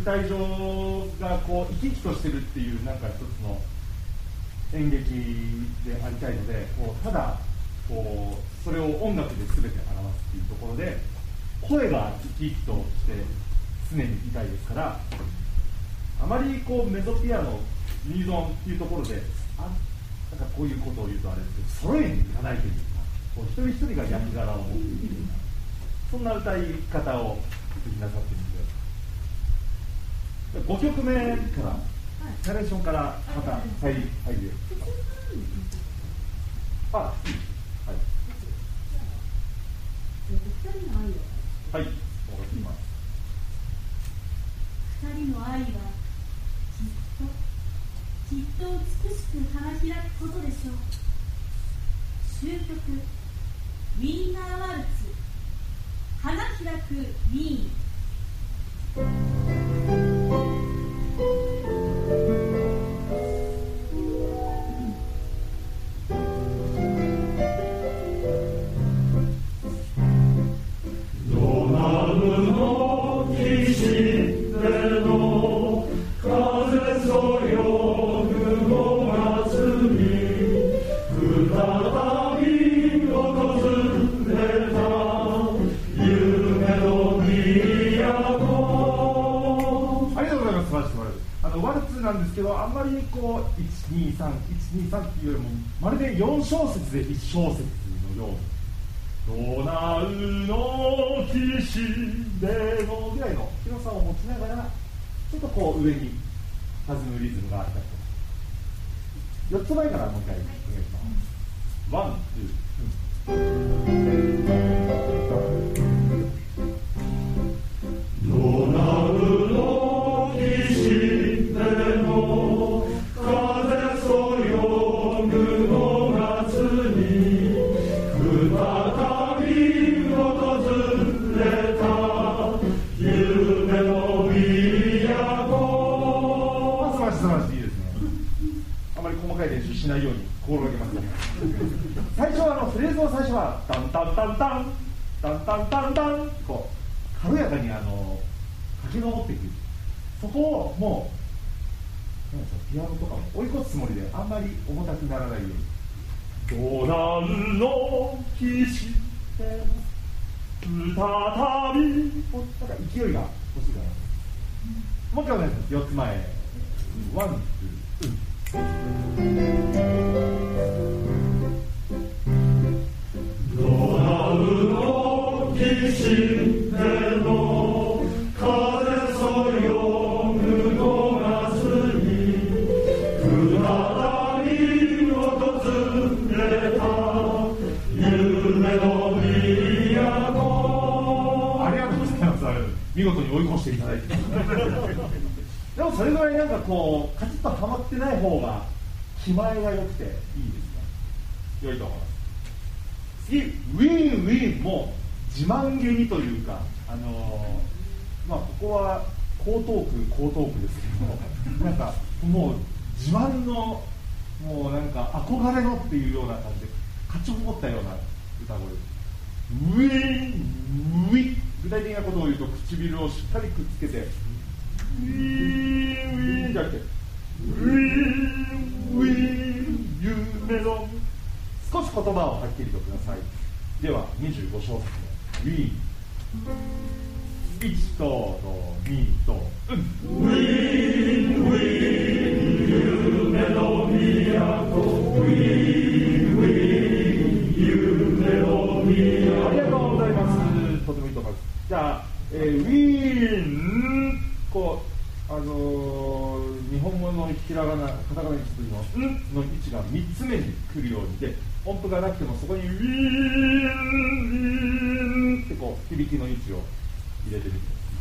台上がこう生き生きとしてるっていうなんか一つの演劇でありたいので、こうただこうそれを音楽で全て表すっていうところで、声が生き生きとして常にいたいですから、あまりこうメゾピアノユニゾンっていうところでなんかこういうことを言うとあれですけど、揃えにいかないというか、こう一人一人が役柄を持っているような、そんな歌い方をぜひなさってみて、5曲目からナレーションからまた入る。はい。はい、わかります。 二人の愛はきっと美しく花開くことでしょう。終曲ウィーナーワルツ、花開くウィーン。 ワルツなんですけど、あんまりこう123っていうよりもまるで4小節で1小節のように、ドナウの岸でのぐらいの広さを持ちながら、ちょっとこう上に弾むリズムがあったりとか。4つ前からもう一回お願いします。ワン、ツー。ドナウの岸練習しないように心がけますね。最初はフレーズの最初はタンタンタンタンタンタンタンタンこう軽やかに駆け上っていく、そこをもうピアノとかも追い越すつもりであんまり重たくならないように、ドナウの岸で再び、なんか勢いが欲しいかな。もう一回お願いします。4つ前、ワン、ツー。ドナウの岸での風そよぐ5月に再び訪れた夢の都。ありがとうございます。見事に追い越していただいてでもそれぐらいなんかこうカチッとはまってない方が気前が良くていいですね。良いと思います。次、ウィンウィンも自慢げにというか、ここは江東区ですけどなんかもう自慢のもうなんか憧れのっていうような感じで勝ち誇ったような歌声。ウィンウィン、具体的なことを言うと唇をしっかりくっつけてウィーンウィーンじゃなくてウィーンウィーン夢の、少し言葉をはっきりとください。では25小節のウィーン、1と2とウィーンウィーン夢の都、ウィーンウィーン夢の都。ありがとうございます。とてもいいと思います。じゃあ、ウィーン、こう日本語のひらがな、カタカナにするのの位置が3つ目に来るようにで、音符がなくてもそこにウィーンウィーンってこう響きの位置を入れてみて、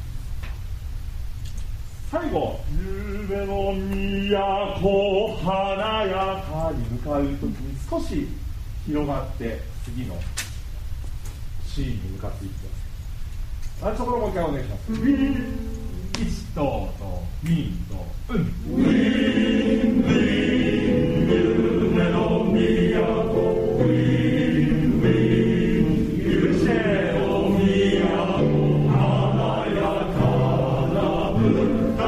最後夢の都華やかに向かうときに少し広がって次のシーンに向かっていってください。そこもう一回お願いします。ウィーン1と2とウィーンウィーン夢の都、ウィーンウィーン夢の都、華やかな舞台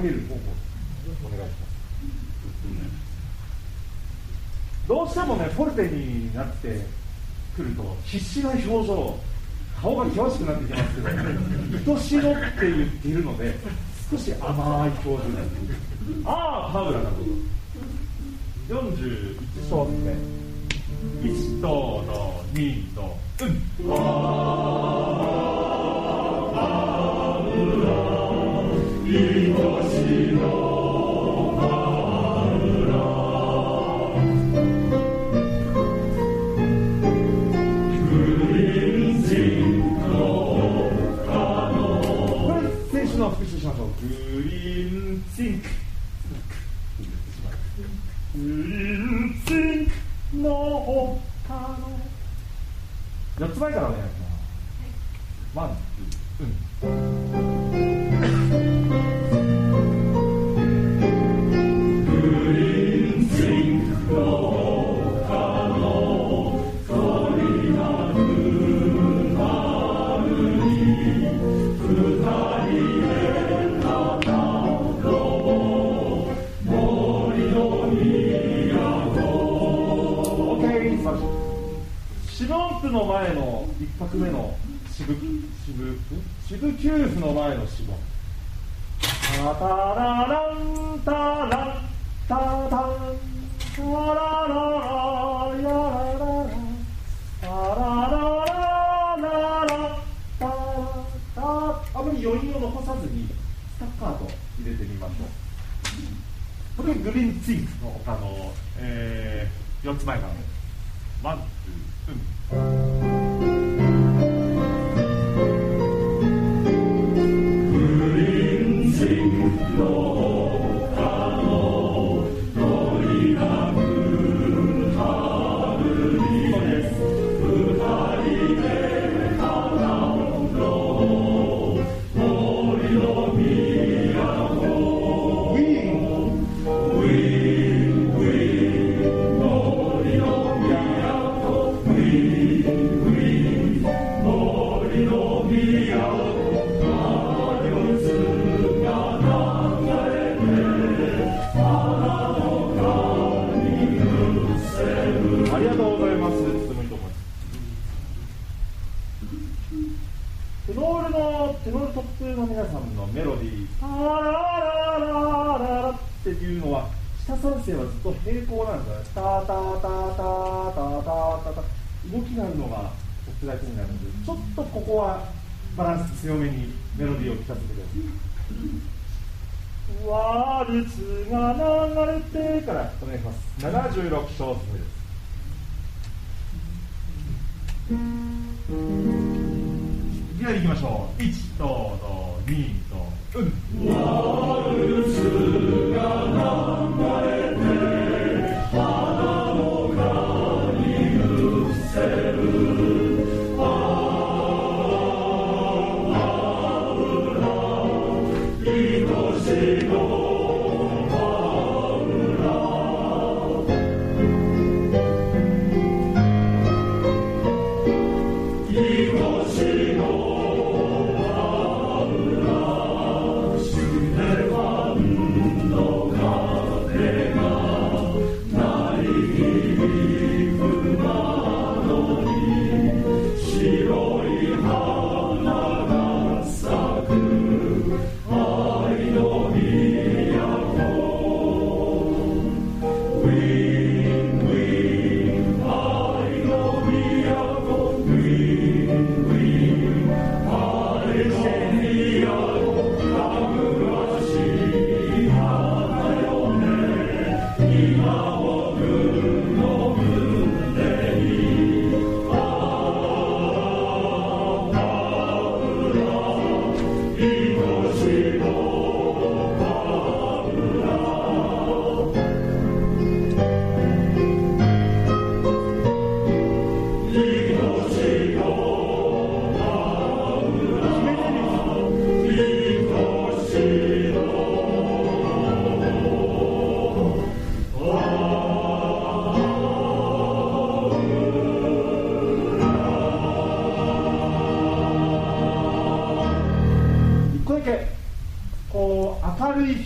げる方法お願いします。どうしてもねフォルテになってくると必死な表情、顔が険しくなってきますけど、愛しろって言っているので少し甘い表情になっている。ああパウラなど41小節目、1と2と愛しろ復習しましょう。グリーンシンク、グリーンシンクの他の4つ前からお願いします。ワン、ツー、グリーンシンクの他の鳥が来るに二人四分符の前の一拍目の四分九符の前の四分、タタラランタランタタンタラララヤラララタララララタタ、あまり余韻を残さずにスタッカート入れてみましょう。これグリーンチンクの他の、4つ前からのワン、ツー、グリーンチンクの他の鳥が来る春に二人で花の森の都ありがとうございます。とてもいいと思います。テノールトップの皆さんのメロディータラララララっていうのは下三声はずっと平行なんですよね。タタタタタタタタ、動きがあるのがトップ大になるので、ちょっとここはバランス強めにメロディーを聞かせてください。ワルツが流れてからお願いします。76小節目です。では行きましょう。1と2とワルツが流れて花の花にうせるああ愛しの「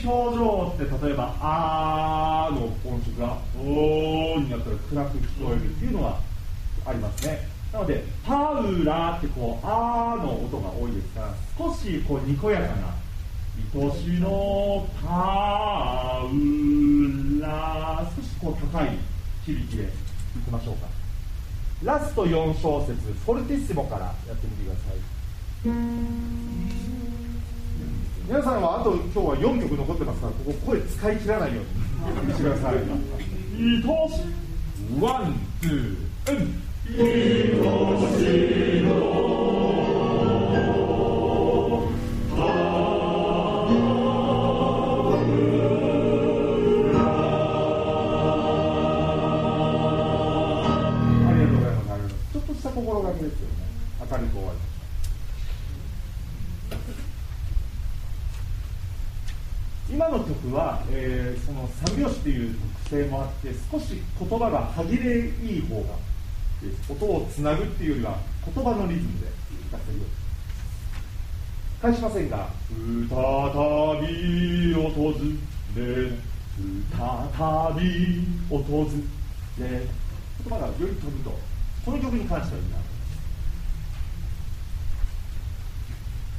表情って例えばあーの音色がおーになったら暗く聞こえるっていうのがありますね。なのでパウラってこうあーの音が多いですから、少しこうにこやかな愛しのパウラ、少しこう高い響きでいきましょうか。ラスト4小節フォルティッシモからやってみてください。皆さんはあと今日は4曲残ってますから、ここ声使い切らないようにしてください。愛しワンツー愛しの心がけですよね。明るく終わりました。今の曲は、その三拍子という特性もあって、少し言葉が歯切れいい方が音をつなぐっていうよりは言葉のリズムで弾かせるように返しませんが、再び訪れ再び訪れ、言葉がより飛ぶとこの曲に関してはいいなと